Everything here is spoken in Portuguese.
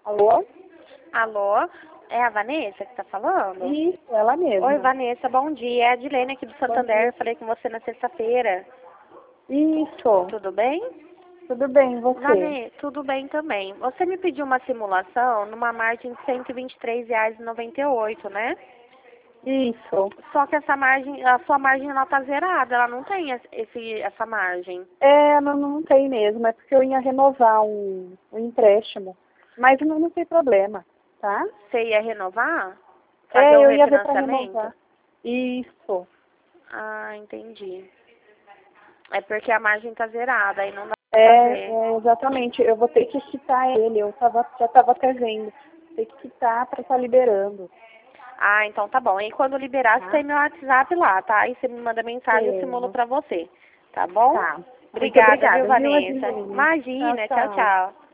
Alô? Alô, é a Vanessa que tá falando? Isso, ela mesma. Oi, Vanessa, bom dia. É a Adilene aqui do Santander. Falei com você na sexta-feira. Isso, Tudo bem? tudo bem, você? Vanessa, tudo bem também. Você me pediu uma simulação numa margem de R$ 123,98, né? Isso. Só que essa margem, a sua margem ela tá zerada, ela não tem essa margem. Não tem mesmo, é porque eu ia renovar um empréstimo, mas não tem problema, tá? Você ia renovar? Fazer o Eu ia ver para refinanciamento? renovar. Isso. Ah, entendi. É porque a margem tá zerada, aí não dá pra fazer. Exatamente, eu vou ter que quitar ele, já estava até vendo. Tem que quitar para estar liberando. Ah, então tá bom. E quando liberar, você tem meu WhatsApp lá, tá? Aí você me manda mensagem, eu simulo Tenho. pra você. Tá bom? Tá. Muito Obrigada, viu, obrigada, viu, Vanessa? Adeline? Imagina. Tchau, Tchau. tchau.